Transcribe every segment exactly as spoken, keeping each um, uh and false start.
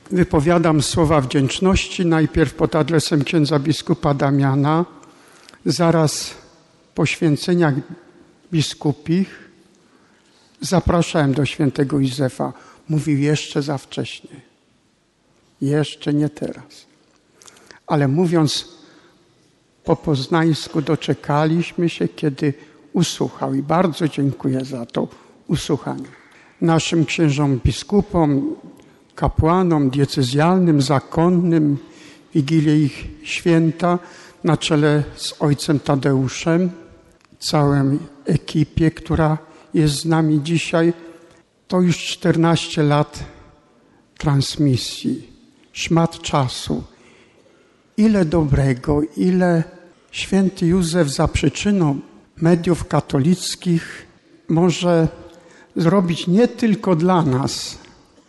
wypowiadam słowa wdzięczności najpierw pod adresem księdza biskupa Damiana, zaraz po święceniach biskupich zapraszałem do świętego Józefa. Mówił jeszcze za wcześnie. Jeszcze nie teraz. Ale mówiąc po poznańsku, doczekaliśmy się, kiedy usłuchał i bardzo dziękuję za to usłuchanie. Naszym księżom biskupom, kapłanom diecezjalnym, zakonnym, Wigilię ich święta na czele z ojcem Tadeuszem, całej ekipie, która jest z nami dzisiaj. To już czternaście lat transmisji, szmat czasu. Ile dobrego, ile święty Józef za przyczyną mediów katolickich może zrobić nie tylko dla nas,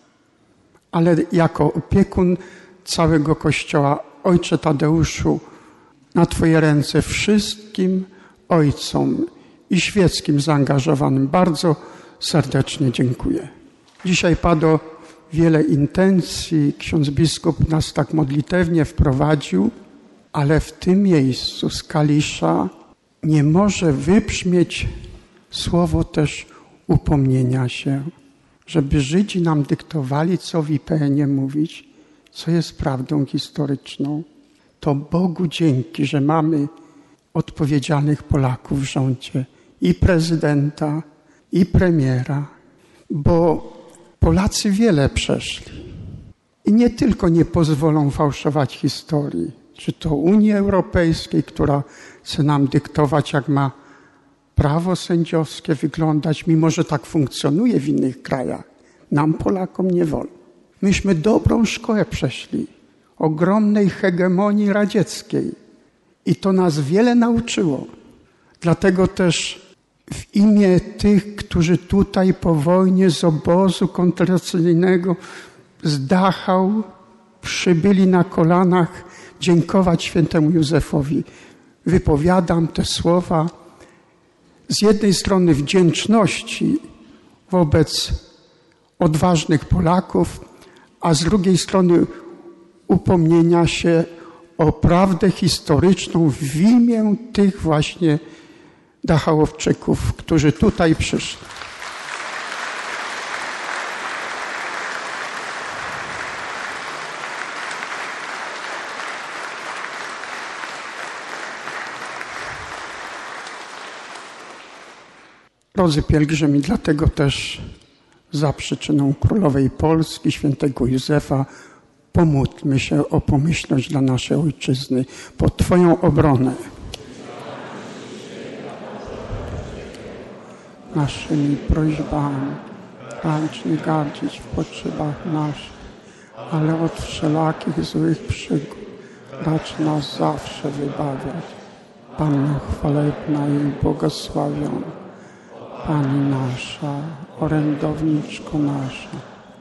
ale jako opiekun całego Kościoła. Ojcze Tadeuszu, na Twoje ręce wszystkim ojcom i świeckim zaangażowanym bardzo serdecznie dziękuję. Dzisiaj padło wiele intencji, ksiądz biskup nas tak modlitewnie wprowadził, ale w tym miejscu z Kalisza nie może wybrzmieć słowo też upomnienia się, żeby Żydzi nam dyktowali, co w I P N-ie mówić, co jest prawdą historyczną. To Bogu dzięki, że mamy odpowiedzialnych Polaków w rządzie i prezydenta, i premiera, bo Polacy wiele przeszli i nie tylko nie pozwolą fałszować historii, czy to Unii Europejskiej, która chce nam dyktować, jak ma prawo sędziowskie wyglądać, mimo że tak funkcjonuje w innych krajach. Nam, Polakom, nie wolno. Myśmy dobrą szkołę przeszli, ogromnej hegemonii radzieckiej i to nas wiele nauczyło. Dlatego też w imię tych, którzy tutaj po wojnie z obozu koncentracyjnego z Dachau przybyli na kolanach dziękować świętemu Józefowi, wypowiadam te słowa z jednej strony wdzięczności wobec odważnych Polaków, a z drugiej strony upomnienia się o prawdę historyczną w imię tych właśnie Dachauowczyków, którzy tutaj przyszli. Drodzy pielgrzymi, dlatego też za przyczyną Królowej Polski, świętego Józefa, pomódlmy się o pomyślność dla naszej ojczyzny, pod Twoją obronę. Naszymi prośbami racz nie gardzić w potrzebach naszych, ale od wszelakich złych przygód racz nas zawsze wybawiać. Panno chwalebna i błogosławiona, Pani nasza, orędowniczko nasza,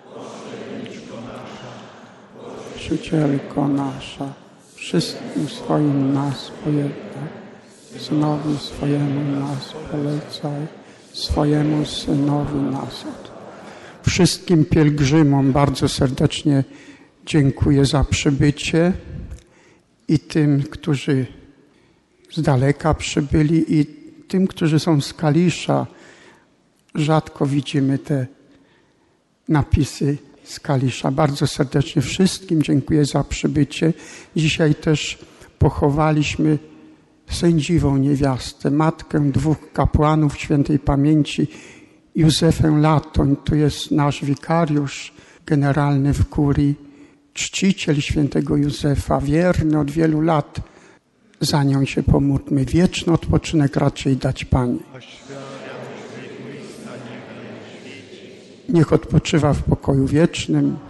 Przyjacielko nasza, wszystkim swoim nas pojednaj, Synowi swojemu nas polecaj, swojemu Synowi nas od. Wszystkim pielgrzymom bardzo serdecznie dziękuję za przybycie i tym, którzy z daleka przybyli, i tym, którzy są z Kalisza. Rzadko widzimy te napisy z Kalisza. Bardzo serdecznie wszystkim dziękuję za przybycie. Dzisiaj też pochowaliśmy sędziwą niewiastę, matkę dwóch kapłanów świętej pamięci, Józefę Latoń. To jest nasz wikariusz generalny w kurii, czciciel świętego Józefa, wierny od wielu lat. Za nią się pomódlmy. Wieczny odpoczynek raczej dać Pani. Niech odpoczywa w pokoju wiecznym.